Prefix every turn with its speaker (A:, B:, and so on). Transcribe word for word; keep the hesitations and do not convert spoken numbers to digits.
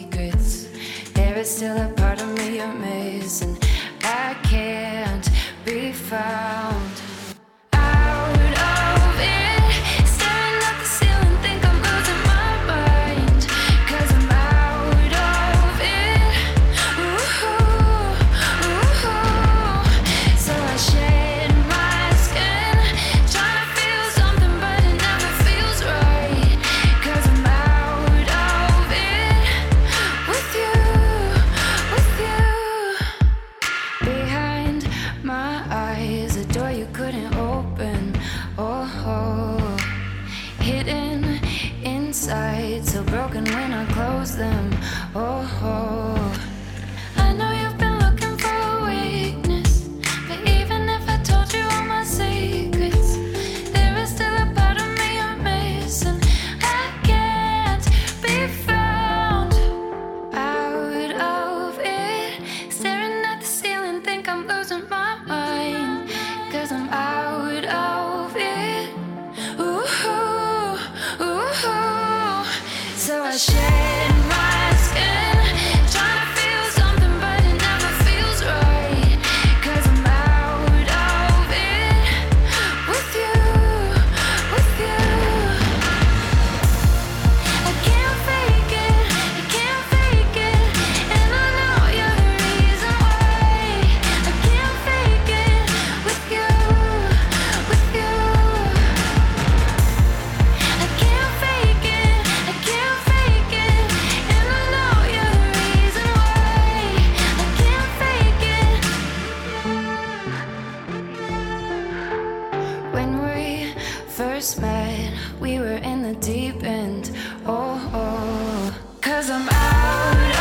A: secrets. There is still a part of me you're missing. I can't be found. Out of it, staring at the ceiling, think I'm losing my mind. 'Cause I'm out of it. Ooh, ooh. So I shed my skin, trying to feel something, but it never feels right. 'Cause I'm out of it with you, with you. Behind my eyes, a door you couldn't open. Oh, oh. Hidden inside, so broken when I close them. Oh, oh. I know you've been looking for a weakness, but even if I told you all my secrets, there is still a part of me you're missing. I can't be found. Out of it, staring at the ceiling, think I'm losing my mind. 'Cause I'm out of it. Ooh, ooh. So I shed my skin, trying to feel something, but it never feels right. 'Cause I'm out of it with you, with you. I can't fake it, I can't fake it, and I know you're the reason why. I can't fake it with you, with you. I can't fake it, I can't fake it, and I know you're the reason why. I can't fake it. When we first met, we were in the deep end. Oh, oh. 'Cause I'm out